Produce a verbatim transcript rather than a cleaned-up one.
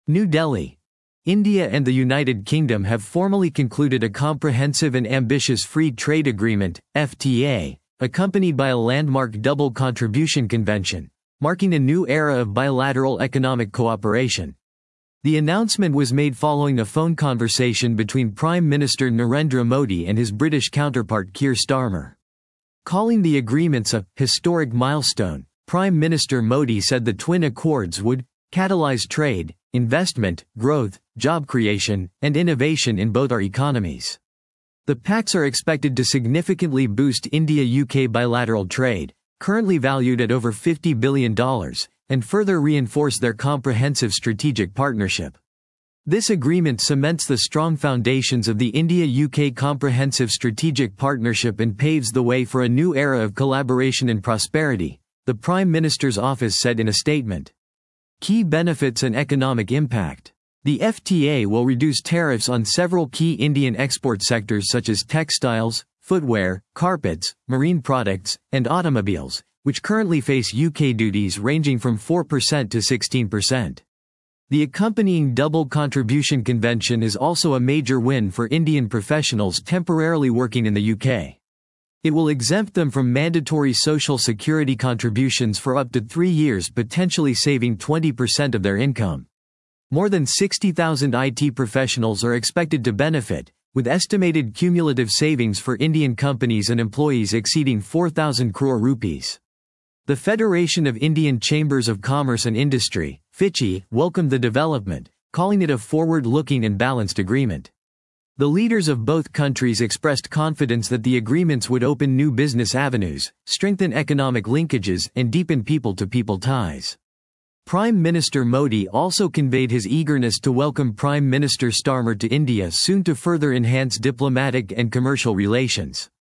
New Delhi. India and the United Kingdom have formally concluded a comprehensive and ambitious Free Trade Agreement, F T A, accompanied by a landmark Double Contribution Convention, marking a new era of bilateral economic cooperation. The announcement was made following a phone conversation between Prime Minister Narendra Modi and his British counterpart Keir Starmer. Calling the agreements a historic milestone, Prime Minister Modi said the twin accords would catalyze trade, investment, growth, job creation, and innovation in both our economies. The pacts are expected to significantly boost India-U K bilateral trade, currently valued at over fifty billion dollars, and further reinforce their comprehensive strategic partnership. This agreement cements the strong foundations of the India-U K Comprehensive Strategic Partnership and paves the way for a new era of collaboration and prosperity, the Prime Minister's office said in a statement. Key benefits and economic impact. The F T A will reduce tariffs on several key Indian export sectors such as textiles, footwear, carpets, marine products, and automobiles, which currently face U K duties ranging from four percent to sixteen percent. The accompanying Double Contribution Convention is also a major win for Indian professionals temporarily working in the U K. It will exempt them from mandatory social security contributions for up to three years, potentially saving twenty percent of their income. More than sixty thousand I T professionals are expected to benefit, with estimated cumulative savings for Indian companies and employees exceeding four thousand crore rupees. The Federation of Indian Chambers of Commerce and Industry, FICCI, welcomed the development, calling it a forward-looking and balanced agreement. The leaders of both countries expressed confidence that the agreements would open new business avenues, strengthen economic linkages, and deepen people-to-people ties. Prime Minister Modi also conveyed his eagerness to welcome Prime Minister Starmer to India soon to further enhance diplomatic and commercial relations.